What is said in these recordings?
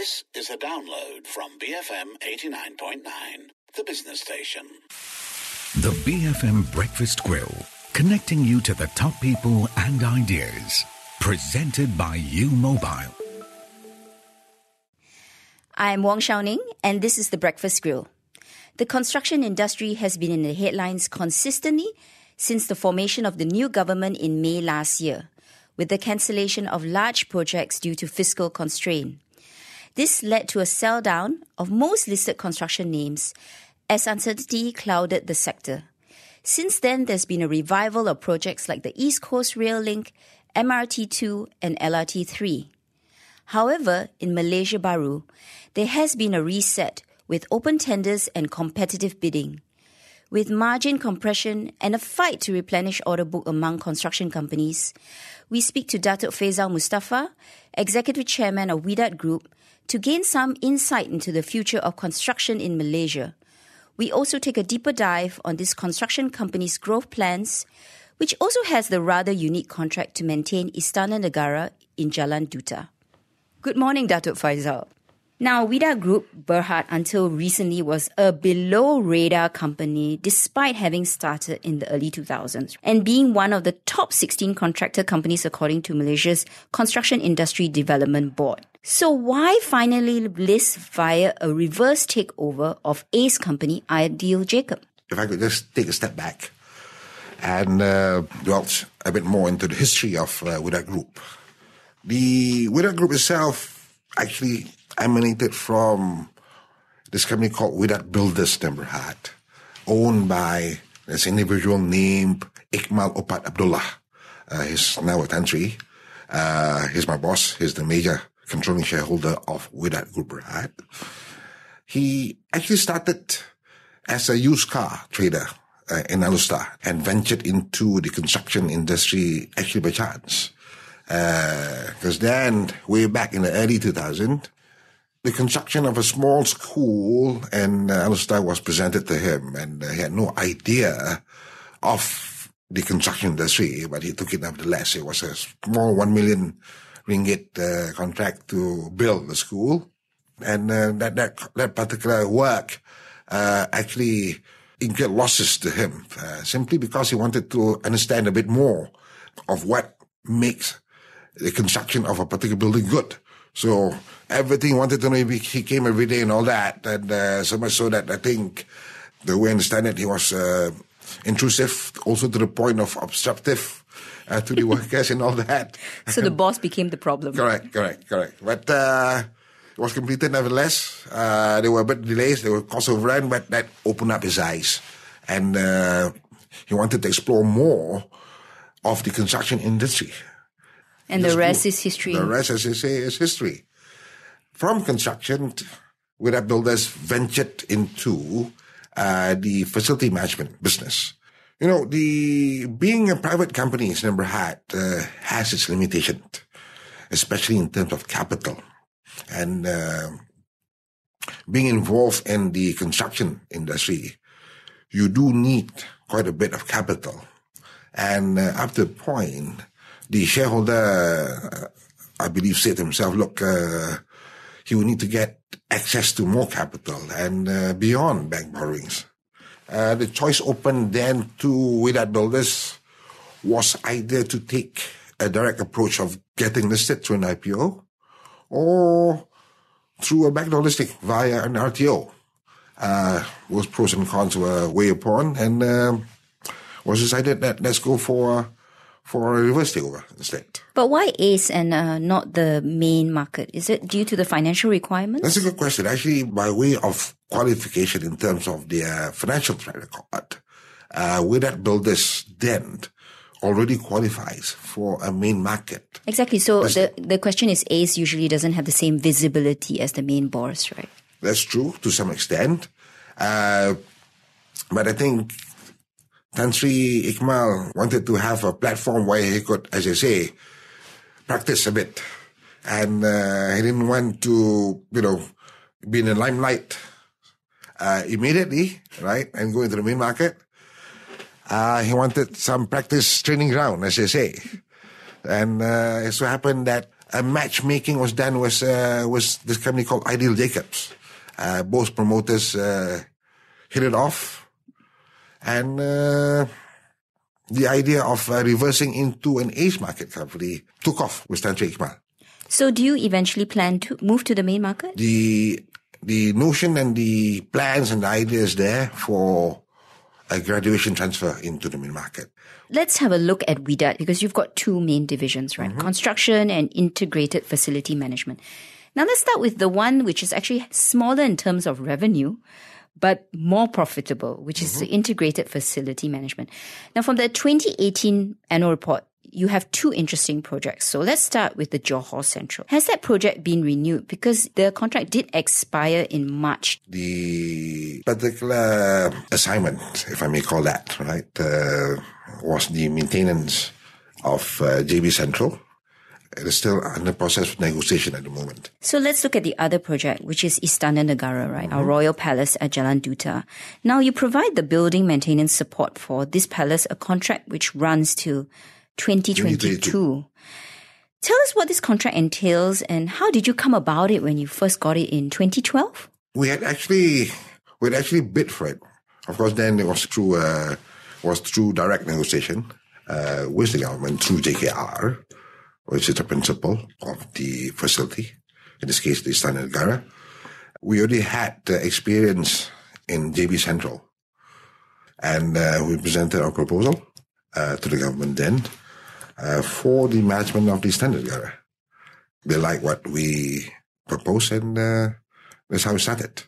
This is a download from BFM 89.9, the business station. The BFM Breakfast Grill, connecting you to the top people and ideas. Presented by U Mobile. I'm Wong Shao Ning, and this is the Breakfast Grill. The construction industry has been in the headlines consistently since the formation of the new government in May last year, with the cancellation of large projects due to fiscal constraint. This led to a sell-down of most listed construction names as uncertainty clouded the sector. Since then, there's been a revival of projects like the East Coast Rail Link, MRT2 and LRT3. However, in Malaysia Baru, there has been a reset with open tenders and competitive bidding. With margin compression and a fight to replenish order book among construction companies, we speak to Datuk Faisal Mustafa, Executive Chairman of Wihdat Group, to gain some insight into the future of construction in Malaysia. We also take a deeper dive on this construction company's growth plans, which also has the rather unique contract to maintain Istana Negara in Jalan Duta. Good morning, Datuk Faisal. Now, Wihdat Group, Berhad, until recently was a below-radar company despite having started in the early 2000s and being one of the top 16 contractor companies according to Malaysia's Construction Industry Development Board. So why finally list via a reverse takeover of ACE company, Ideal Jacob? If I could just take a step back and delve a bit more into the history of Wihdat Group. The Wihdat Group itself actually emanated from this company called Wihdat Builders Berhad, owned by this individual named Ikmal Opat Abdullah. He's now a Tan Sri. He's my boss. He's the major controlling shareholder of Wihdat Group Berhad. He actually started as a used car trader in Alustar and ventured into the construction industry actually by chance. Because then, way back in the early 2000s, the construction of a small school in Alustar was presented to him, and he had no idea of the construction industry, but he took it nevertheless. It was a small 1 million ringgit contract to build the school, and that particular work actually incurred losses to him, simply because he wanted to understand a bit more of what makes the construction of a particular building good. So everything he wanted to know, he came every day and all that, and so much so that I think the way I understand it, he was intrusive, also to the point of obstructive to the workers and all that. So the boss became the problem. Correct. But it was completed nevertheless. There were a bit delays, there were cost overrun, but that opened up his eyes. And he wanted to explore more of the construction industry. And the rest is history. The rest, as you say, is history. From construction, Wihdat Builders ventured into the facility management business. You know, being a private company in Berhad has its limitations, especially in terms of capital. And being involved in the construction industry, you do need quite a bit of capital. And up to a point, the shareholder, I believe, said to himself, look, he will need to get access to more capital and beyond bank borrowings. The choice open then to Wihdat Builders was either to take a direct approach of getting listed through an IPO or through a backdoor listing via an RTO. Those pros and cons were weighed upon, and was decided that let's go for a reverse takeover instead. But why ACE and not the main market? Is it due to the financial requirements? That's a good question. Actually, by way of qualification in terms of their financial track record, Wihdat Builders then already qualifies for a main market. Exactly. So the question is, ACE usually doesn't have the same visibility as the main boss, right? That's true to some extent. But I think Tan Sri Ikmal wanted to have a platform where he could, as I say, practice a bit. And he didn't want to, be in the limelight immediately, right, and go into the main market. He wanted some practice training ground, as I say. And it so happened that matchmaking was done was this company called Ideal Jacobs. Both promoters hit it off, and the idea of reversing into an Ace market company took off with Tan Sri Iqbal. So do you eventually plan to move to the main market? The notion and the plans and the ideas there for a graduation transfer into the main market. Let's have a look at WIDAT, because you've got two main divisions, right? Construction and integrated facility management. Now let's start with the one which is actually smaller in terms of revenue, but more profitable, which is the integrated facility management. Now from the 2018 annual report, you have two interesting projects. So let's start with the Johor Central. Has that project been renewed? Because the contract did expire in March. The particular assignment, if I may call that, right, was the maintenance of JB Central. It is still under process of negotiation at the moment. So let's look at the other project, which is Istana Negara, right? Our royal palace at Jalan Duta. Now you provide the building maintenance support for this palace, a contract which runs to 2022. Tell us what this contract entails and how did you come about it when you first got it in 2012? We had actually bid for it. Of course, then it was through direct negotiation with the government through JKR, which is the principal of the facility. In this case, the Istana Negara. We already had experience in JB Central, and we presented our proposal to the government then for the management of the Istana Negara. They liked what we proposed, and that's how it started.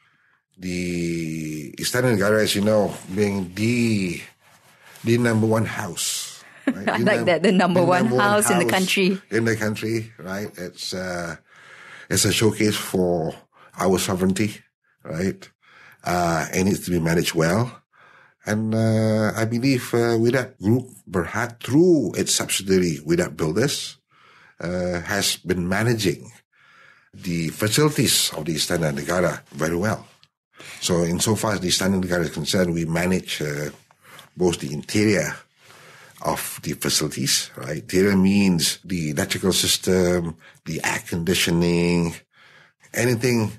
The Istana Negara, as you know, being the number one house. Right? I like that, the number one house in the country. In the country, right? It's a showcase for our sovereignty, right? It needs to be managed well. And I believe WIDAT Group Berhad, through its subsidiary WIDAT Builders, has been managing the facilities of the Istana Negara very well. So insofar as the Istana Negara is concerned, we manage both the interior of the facilities, right? Interior means the electrical system, the air conditioning, anything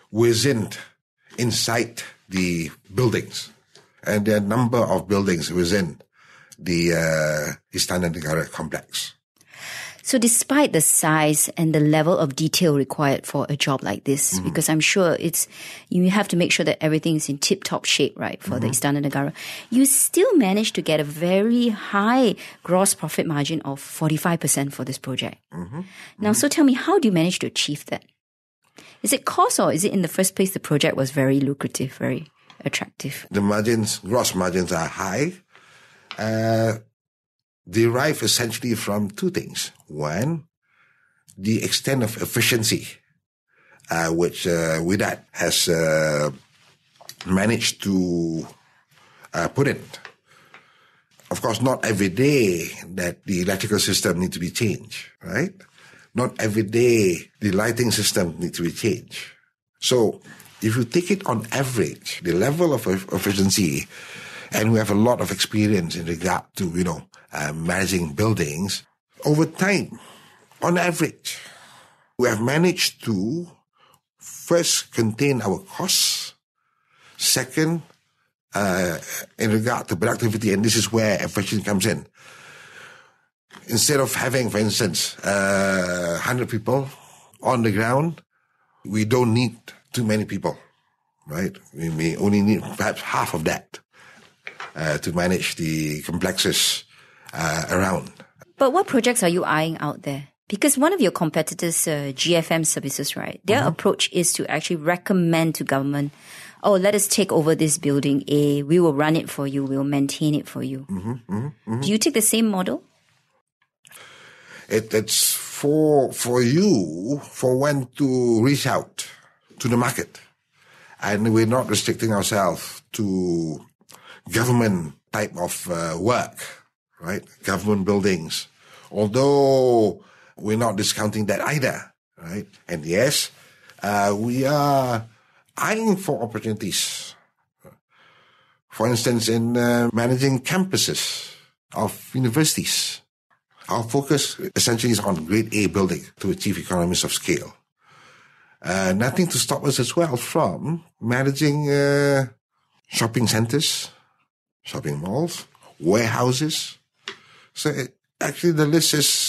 inside the buildings. And there are a number of buildings within the Istana Negara complex. So despite the size and the level of detail required for a job like this, because I'm sure you have to make sure that everything is in tip-top shape, right, for the Istana Negara, you still managed to get a very high gross profit margin of 45% for this project. Now, so tell me, how do you manage to achieve that? Is it cost, or is it in the first place the project was very lucrative, very attractive? The gross margins are high. Derive essentially from two things. One, the extent of efficiency, which WIDAT has managed to put in. Of course, not every day that the electrical system needs to be changed, right? Not every day the lighting system needs to be changed. So if you take it on average, the level of efficiency, and we have a lot of experience in regard to, managing buildings, over time, on average, we have managed to first contain our costs. Second, in regard to productivity, and this is where efficiency comes in. Instead of having, for instance, 100 people on the ground, we don't need too many people, right? We may only need perhaps half of that to manage the complexes around. But what projects are you eyeing out there? Because one of your competitors, GFM Services, right, their approach is to actually recommend to government, let us take over this building A, we will run it for you, we will maintain it for you. Do you take the same model? It's for one to reach out to the market. And we're not restricting ourselves to government type of work, right? Government buildings. Although we're not discounting that either, right? And yes, we are eyeing for opportunities. For instance, in managing campuses of universities. Our focus essentially is on grade A building to achieve economies of scale. Nothing to stop us as well from managing shopping centers, shopping malls, warehouses. So actually the list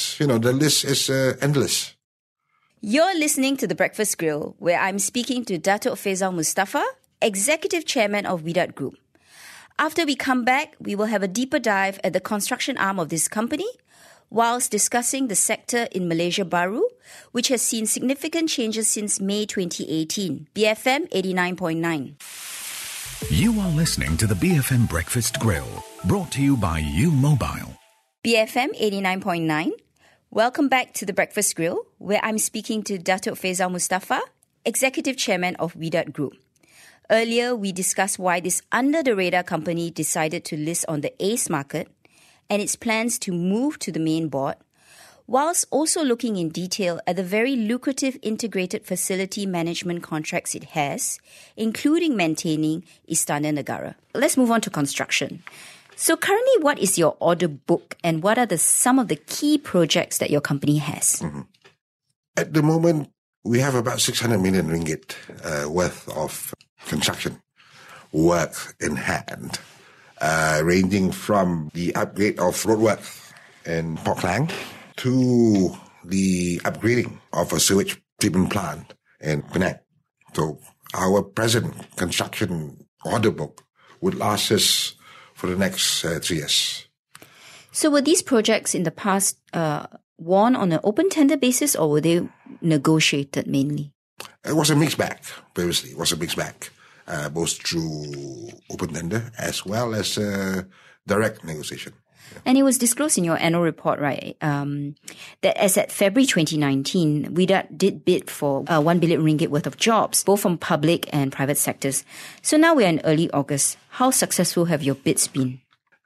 is endless. You're listening to The Breakfast Grill, where I'm speaking to Dato' Faisal Mustafa, Executive Chairman of Withat Group. After we come back, we will have a deeper dive at the construction arm of this company, whilst discussing the sector in Malaysia Baru, which has seen significant changes since May 2018. BFM 89.9. You are listening to the BFM Breakfast Grill, brought to you by U Mobile. BFM 89.9. Welcome back to The Breakfast Grill, where I'm speaking to Dato' Faisal Mustafa, Executive Chairman of Withat Group. Earlier, we discussed why this under-the-radar company decided to list on the ACE market and its plans to move to the main board, whilst also looking in detail at the very lucrative integrated facility management contracts it has, including maintaining Istana Negara. Let's move on to construction. So currently, what is your order book and what are some of the key projects that your company has? Mm-hmm. At the moment, we have about 600 million ringgit worth of construction work in hand, ranging from the upgrade of roadwork in Port Klang to the upgrading of a sewage treatment plant in Penang. So our present construction order book would last us for the next 3 years. So were these projects in the past won on an open tender basis or were they negotiated mainly? It was a mixed bag previously. It was a mixed bag, both through open tender as well as direct negotiation. And it was disclosed in your annual report, right, that as at February 2019, Withat did bid for 1 billion ringgit worth of jobs, both from public and private sectors. So now we're in early August. How successful have your bids been?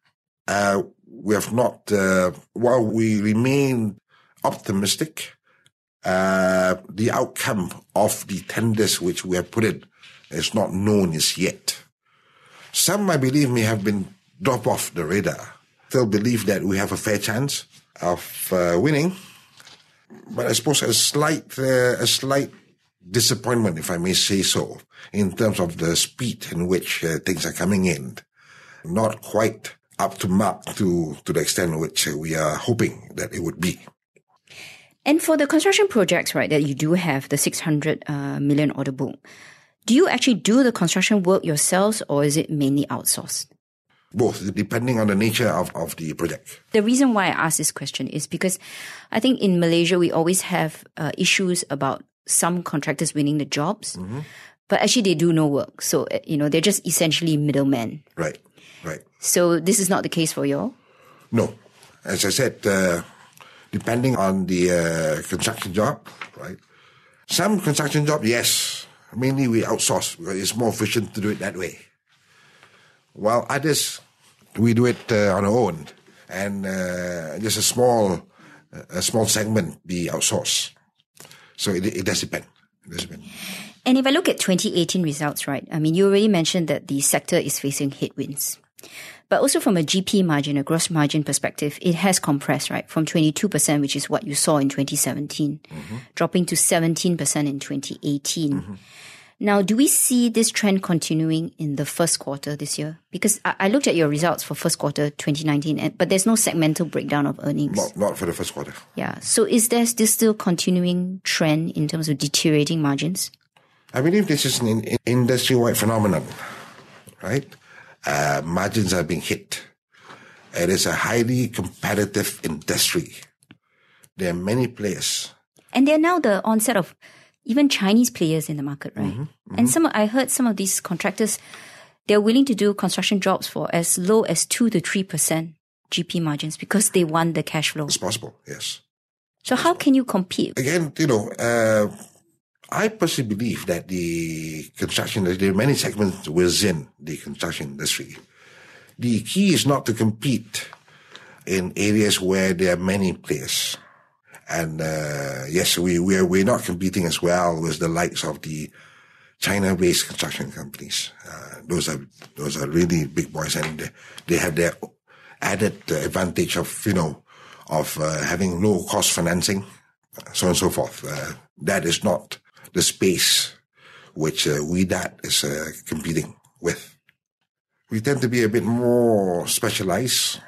We have not, while we remain optimistic, the outcome of the tenders which we have put in is not known as yet. Some, I believe, may have been dropped off the radar. Still believe that we have a fair chance of winning, but I suppose a slight disappointment, if I may say so, in terms of the speed in which things are coming in. Not quite up to mark to the extent which we are hoping that it would be. And for the construction projects, right, that you do have, the 600 million order book, do you actually do the construction work yourselves or is it mainly outsourced? Both, depending on the nature of the project. The reason why I ask this question is because I think in Malaysia, we always have issues about some contractors winning the jobs, but actually they do no work. So, they're just essentially middlemen. Right. So this is not the case for you all? No. As I said, depending on the construction job, right? Some construction job, yes. Mainly we outsource because it's more efficient to do it that way. While others, we do it on our own, and just a small segment be outsourced. So it does depend. And if I look at 2018 results, right? I mean, you already mentioned that the sector is facing headwinds, but also from a GP margin, a gross margin perspective, it has compressed, right, from 22%, which is what you saw in 2017, dropping to 17% in 2018. Now, do we see this trend continuing in the first quarter this year? Because I looked at your results for first quarter 2019, but there's no segmental breakdown of earnings. Not for the first quarter. Yeah. So is there this still continuing trend in terms of deteriorating margins? I believe this is an industry-wide phenomenon, right? Margins are being hit. It is a highly competitive industry. There are many players. And they're now the onset of even Chinese players in the market, right? And I heard some of these contractors, they're willing to do construction jobs for as low as 2 to 3% GP margins because they want the cash flow. It's possible, yes. So how can you compete? Again, I personally believe that the construction, there are many segments within the construction industry. The key is not to compete in areas where there are many players. And yes, we're not competing as well with the likes of the China-based construction companies. Those are really big boys, and they have their added advantage of of having low-cost financing, so on and so forth. That is not the space which WIDAT is competing with. We tend to be a bit more specialized.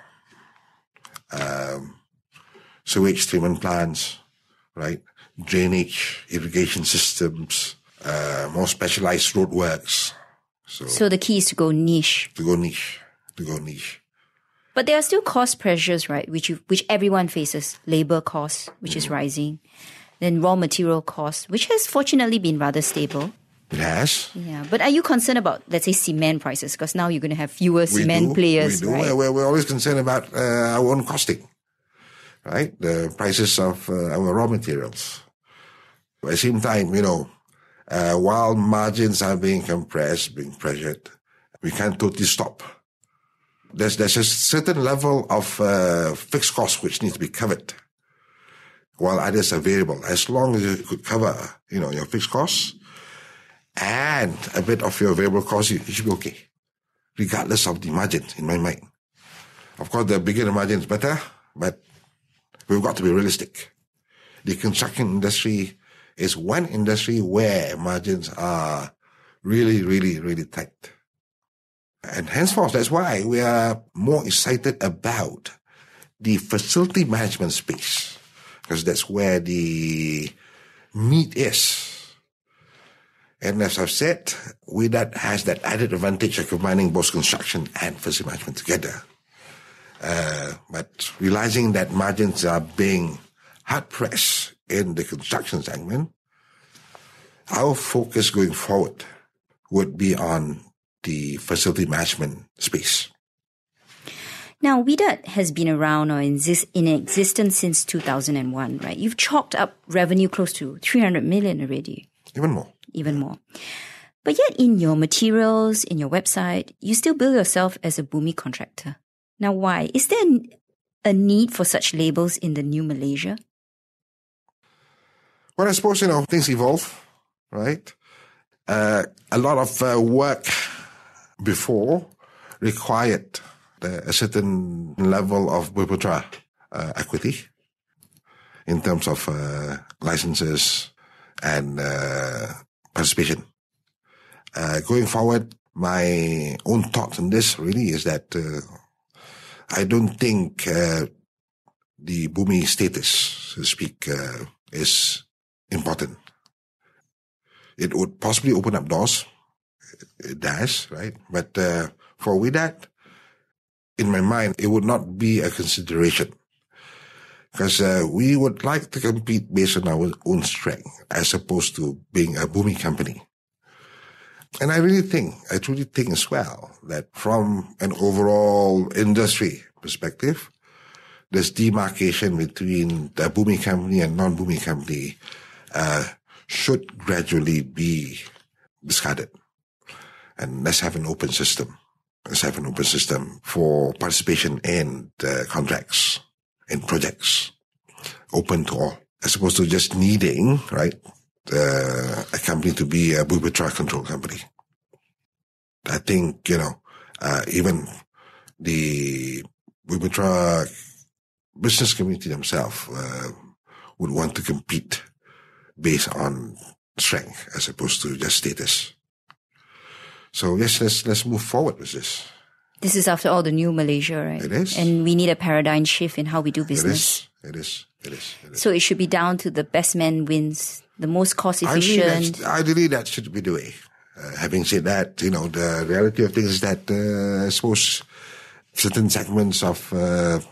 Sewage treatment plants, right? Drainage, irrigation systems, more specialized roadworks. So the key is to go niche. To go niche. But there are still cost pressures, right? Which everyone faces. Labor costs, which is rising. Then raw material costs, which has fortunately been rather stable. It has. Yeah. But are you concerned about, let's say, cement prices? Because now you're going to have fewer cement players, we do. right? We're always concerned about our own costing, right? The prices of our raw materials. At the same time, while margins are being compressed, being pressured, we can't totally stop. There's a certain level of fixed costs which needs to be covered, while others are variable. As long as you could cover, your fixed costs and a bit of your variable costs, you should be okay, regardless of the margins, in my mind. Of course, the bigger the margins, better, but we've got to be realistic. The construction industry is one industry where margins are really, really, really tight. And henceforth, that's why we are more excited about the facility management space, because that's where the meat is. And as I've said, WIDAT has that added advantage of combining both construction and facility management together. But realizing that margins are being hard-pressed in the construction segment, our focus going forward would be on the facility management space. Now, WIDAT has been around or in existence since 2001, right? You've chalked up revenue close to 300 million already. Even more. But yet in your materials, in your website, you still bill yourself as a Bumi contractor. Now, why? Is there a need for such labels in the new Malaysia? Well, I suppose, things evolve, right? A lot of work before required a certain level of Bumiputera equity in terms of licenses and participation. Going forward, my own thoughts on this really is that I don't think the Bumi status, so to speak, is important. It would possibly open up doors. It does, right? But for WIDAT, in my mind, it would not be a consideration, because we would like to compete based on our own strength as opposed to being a Bumi company. And I truly think as well that from an overall industry perspective, this demarcation between the Bumi company and non-Bumi company should gradually be discarded. And let's have an open system. Let's have an open system for participation in contracts, in projects, open to all, as opposed to just needing, right, a company to be a Bumiputera control company. I think, even the Bumiputera business community themselves would want to compete based on strength as opposed to just status. So yes, let's move forward with this. This is, after all, the new Malaysia, right? It is. And we need a paradigm shift in how we do business. It is. So it should be down to the best man wins, the most cost efficient. Ideally, that should be the way. Having said that, the reality of things is that I suppose certain segments of the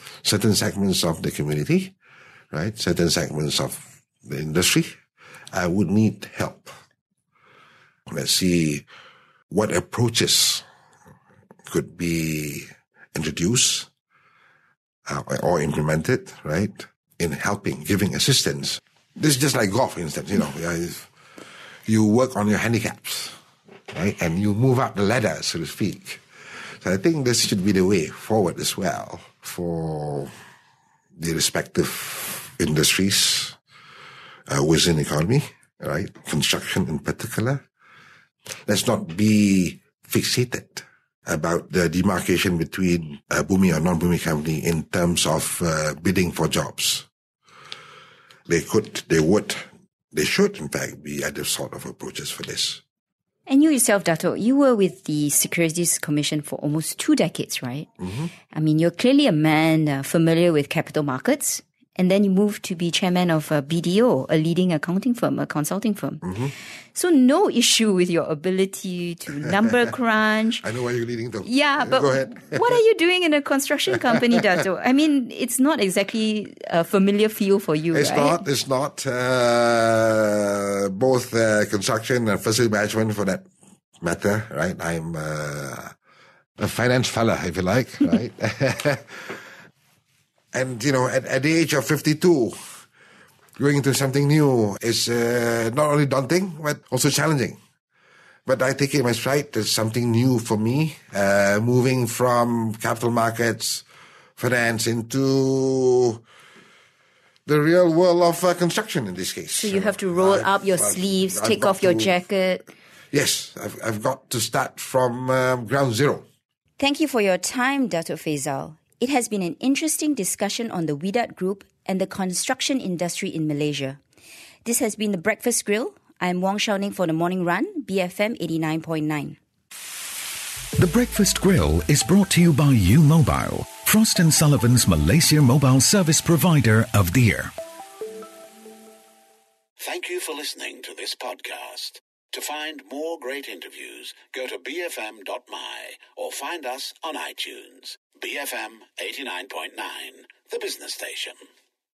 community, right, certain segments of the industry would need help. Let's see what approaches could be introduced or implemented, right, in helping, giving assistance. This is just like golf, for instance, you work on your handicaps, right, and you move up the ladder, so to speak. So I think this should be the way forward as well for the respective industries within the economy, right, construction in particular. Let's not be fixated about the demarcation between a Bumi or non-Bumi company in terms of bidding for jobs. They could, they would, they should, in fact, be at the sort of approaches for this. And you yourself, Dato', you were with the Securities Commission for almost 2 decades, right? Mm-hmm. I mean, you're clearly a man familiar with capital markets. And then you moved to be chairman of BDO, a leading accounting firm, a consulting firm. Mm-hmm. So no issue with your ability to number crunch. I know where you're leading, though. Yeah, but go ahead. What are you doing in a construction company, Dato'? I mean, it's not exactly a familiar field for you, It's right? It's not. Both construction and facility management, for that matter, right? I'm a finance fella, if you like, right? And, you know, at the age of 52, going into something new is not only daunting, but also challenging. But I take it in my stride. There's something new for me, moving from capital markets, finance, into the real world of construction in this case. So you have to roll up your sleeves, take off your jacket. Yes, I've got to start from ground zero. Thank you for your time, Dato' Faizal. It has been an interesting discussion on the Wihdat Group and the construction industry in Malaysia. This has been The Breakfast Grill. I'm Wong Shao Ning for The Morning Run, BFM 89.9. The Breakfast Grill is brought to you by U-Mobile, Frost & Sullivan's Malaysia mobile service provider of the year. Thank you for listening to this podcast. To find more great interviews, go to bfm.my or find us on iTunes. BFM 89.9, the business station.